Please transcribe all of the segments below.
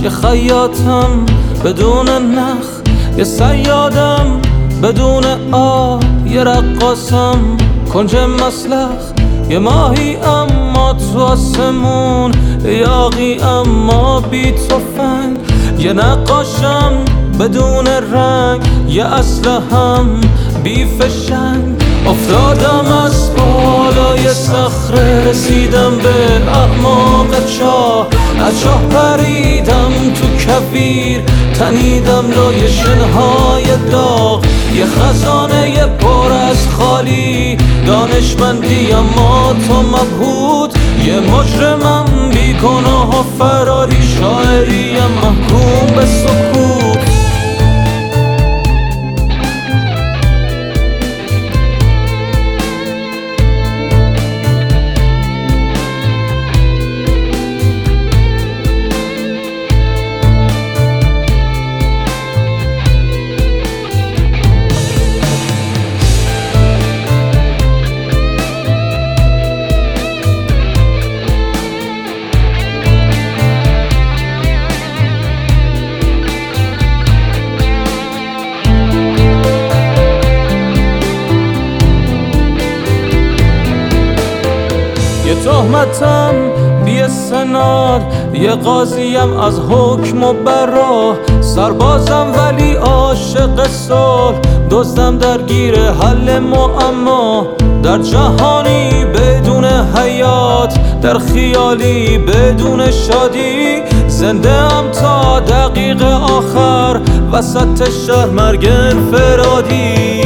یه خیاطم بدون نخ، یه صیادم بدون آب، یه رقاصم کنج مسلخ، یه ماهی اما تو آسمون، یاغی اما بی تفنگ، یه نقاشم بدون رنگ، یه اسلحه‌ام بی فشنگ. افتادم از بالای صخره، رسیدم به اعماق چاه، از چاه پریدم تو کویر، تنیدم لای شنهای داغ. یه خزانه پر از خالی، دانشمندی اما تو مبهوت، یه مجرمم بی گناه و فراری، شاعریم محکوم به سکوت. یه تهمتم بی سناد، یه قاضیم از حکم و برا، سربازم ولی عاشق صلح، دزدم درگیر حل معما. در جهانی بدون حیات، در خیالی بدون شادی، زنده ام تا دقیقه آخر، وسط شهر مرگ انفرادی.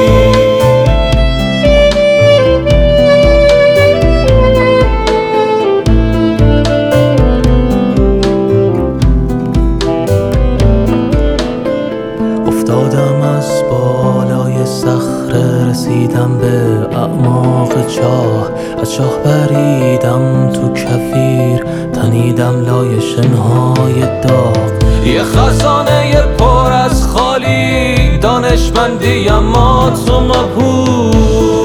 افتادم از بالای صخره، رسیدم به اعماق چاه، از چاه پریدم تو کویر، تنیدم لای شنهای داغ. یه خزانه پر از خالی، دانشمندی اما تو مبهوت.